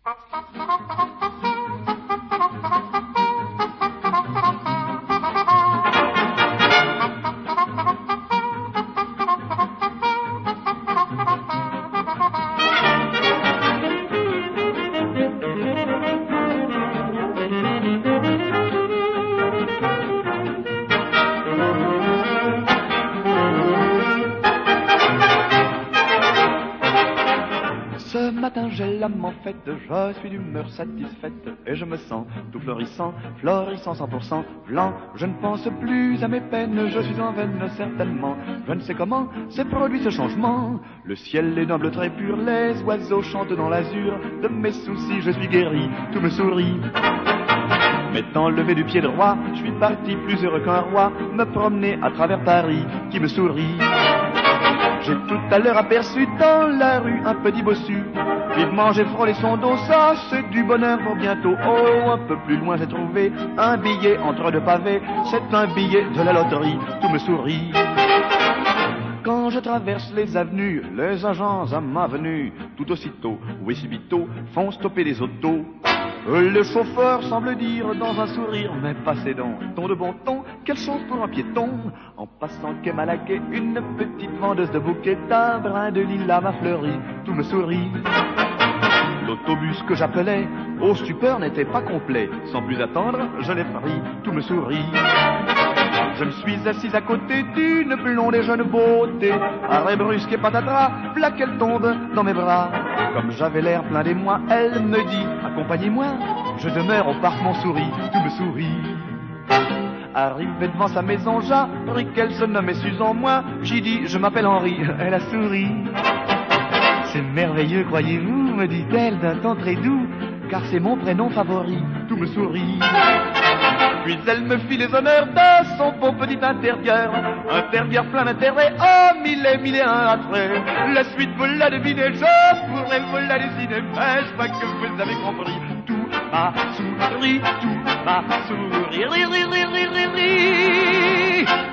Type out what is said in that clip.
Ce matin j'ai l'âme en fête, je suis d'humeur satisfaite et je me sens tout florissant, florissant 100% blanc. Je ne pense plus à mes peines, je suis en veine certainement. Je ne sais comment s'est produit ce changement. Le ciel est d'un bleu très pur, les oiseaux chantent dans l'azur. De mes soucis je suis guéri, tout me sourit. M'étant levé du pied droit, je suis parti plus heureux qu'un roi, me promener à travers Paris qui me sourit. J'ai tout à l'heure aperçu dans la rue un petit bossu. Vivement j'ai frôlé son dos, ça c'est du bonheur pour bientôt. Oh, un peu plus loin j'ai trouvé un billet entre deux pavés. C'est un billet de la loterie, tout me sourit. Quand je traverse les avenues, les agents à ma venue, tout aussitôt, oui subito, font stopper les autos. Le chauffeur semble dire dans un sourire, mais passez donc, ton de bon ton, quelle chance pour un piéton. En passant quai Malaquais, une petite vendeuse de bouquets, d'un brin de lilas m'a fleuri, tout me sourit. L'autobus que j'appelais, au stupeur n'était pas complet. Sans plus attendre, je l'ai pris, tout me sourit. Je me suis assise à côté d'une blonde et jeune beauté. Arrêt brusque et patatras, v'là qu'elle tombe dans mes bras. Comme j'avais l'air plein d'émoi, elle me dit « Accompagnez-moi ». Je demeure au parc Montsouris, tout me sourit. Arrivé devant sa maison, j'appris qu'elle se nommait Susan. Moi, j'ai dit « Je m'appelle Henri ». Elle a souri. C'est merveilleux, croyez-vous, me dit-elle d'un ton très doux, car c'est mon prénom favori, tout me sourit. Puis elle me fit les honneurs de son beau petit intérieur, intérieur plein d'intérêt, oh mille et un attraits. La suite vous la devinez, je pourrais vous la dessiner, mais je crois que vous avez compris. Tout m'a souri, tout m'a souri, ri, ri, ri, ri, ri, ri.